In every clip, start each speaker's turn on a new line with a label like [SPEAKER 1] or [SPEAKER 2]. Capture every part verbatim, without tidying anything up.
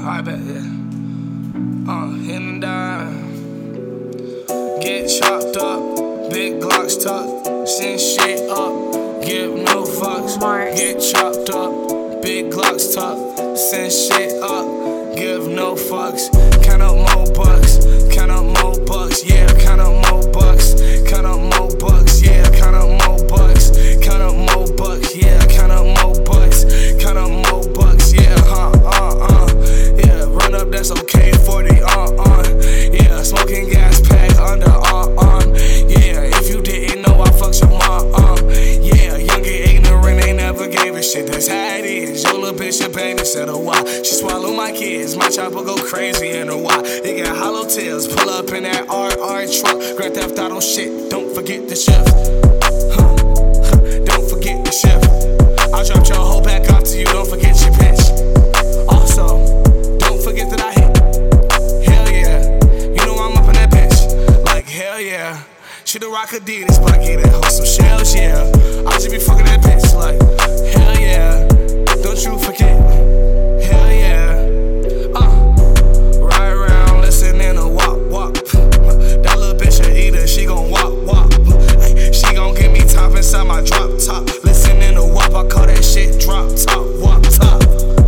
[SPEAKER 1] I bet, yeah. Uh, and uh, get chopped up, big Glocks tucked, send shit up, give no fucks. Get chopped up, big Glocks tucked, send shit up, give no fucks. Count up more bucks, count up more bucks, yeah, count up more bucks, count up more bucks, yeah, count up more bucks, count up more bucks, yeah, count up more bucks, count up more bucks, yeah, huh, uh, uh, yeah, run up, that's okay, forty, uh, uh, yeah, smoking gas pack under, uh, uh, yeah, if you didn't know, I fucked your mom, um, yeah, young and ignorant, they never gave a shit, that's how it is, your little bitch, your baby said a why, she swallow my kids, my chopper go crazy in a why, it got hollow tails, pull up in that R R truck, Grand Theft Auto shit, don't forget the shift, huh, huh, don't forget the shift, I dropped your whole back off to you, don't forget your bitch, also, don't forget that I hit, hell yeah, you know I'm up in that bitch, like hell yeah, she the rock Adidas, but I gave that hoe some shells, yeah, I just be fucking that bitch, like hell yeah, don't you forget, hell yeah, uh, ride around listening to wop wop, that little bitch a eater, she gon' wop wop, she gon' give me top inside my drop top, listening to wop, I call that shit drop top, wop top,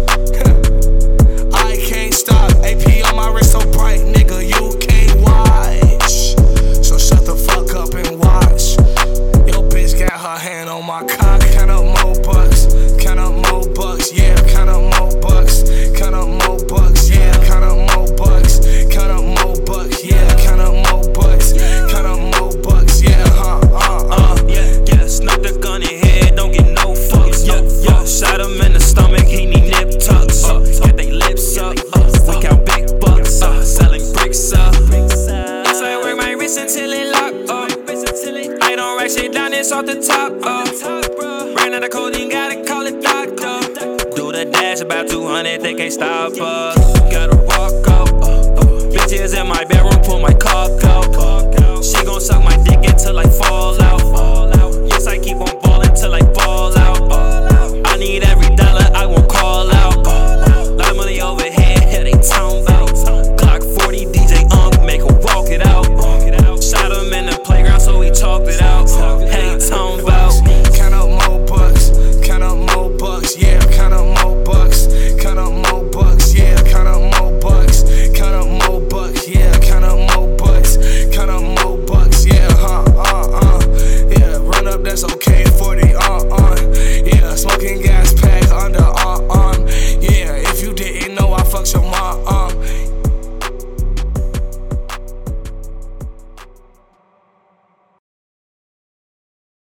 [SPEAKER 1] I can't stop, A P on my wrist so bright, nigga, you can't watch, so shut the fuck up and watch, yo bitch got her hand on my cock, count up more bucks, count up more bucks, yeah, count up more bucks, count up more bucks, yeah, count up more bucks, count up more bucks, yeah, count up more bucks, count up more bucks, yeah, huh, uh, uh,
[SPEAKER 2] yeah, yeah, snuck the gun in head, don't get no fucks, yeah, yeah, shot him in the stomach, he need nip tucks, uh, get they lips up, uh, we count big bucks, uh, selling bricks up, yes, I work my wrist until it lock up, I don't write shit down, it's off the top, uh, ran out of codeine, gotta call it doctor, do the dash, about two hundred, they can't stop us, gotta walk out, uh, uh, bitches in my bedroom, pull my cock out, she gon' suck my dick until I fall out, yes, I keep on ballin' till I fall out, I need every dollar, I won't call out, lot of money overhead, yeah, they town out, Glock forty, D J Unk, make her walk it out, shot him in the playground, so we talked it out, hey, town out,
[SPEAKER 1] count up more bucks, count up more bucks, yeah, count up more bucks, count up more bucks, yeah, count up more bucks, count up more bucks, yeah, count up more bucks, count up more bucks, yeah, huh, uh, uh, yeah, run up, that's okay, forty, uh, uh, yeah, smoking gas.